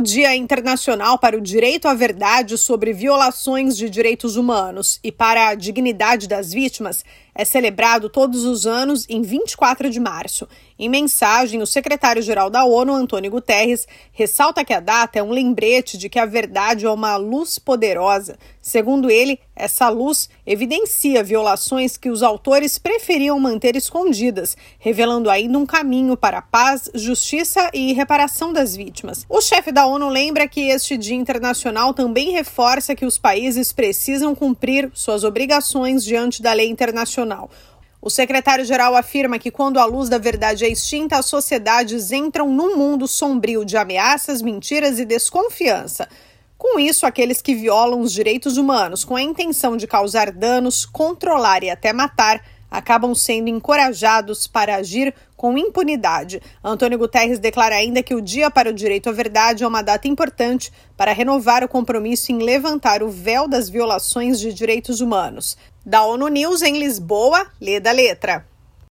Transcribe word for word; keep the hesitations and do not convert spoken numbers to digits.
Dia Internacional para o Direito à Verdade sobre Violações de Direitos Humanos e para a Dignidade das Vítimas é celebrado todos os anos em vinte e quatro de março. Em mensagem, o secretário-geral da ONU, Antônio Guterres, ressalta que a data é um lembrete de que a verdade é uma luz poderosa. Segundo ele, essa luz evidencia violações que os autores preferiam manter escondidas, revelando ainda um caminho para a paz, justiça e reparação das vítimas. O chefe da ONU lembra que este Dia Internacional também reforça que os países precisam cumprir suas obrigações diante da lei internacional. O secretário-geral afirma que quando a luz da verdade é extinta, as sociedades entram num mundo sombrio de ameaças, mentiras e desconfiança. Com isso, aqueles que violam os direitos humanos com a intenção de causar danos, controlar e até matar, acabam sendo encorajados para agir com impunidade. Antônio Guterres declara ainda que o Dia para o Direito à Verdade é uma data importante para renovar o compromisso em levantar o véu das violações de direitos humanos. Da ONU News em Lisboa, Leda Letra.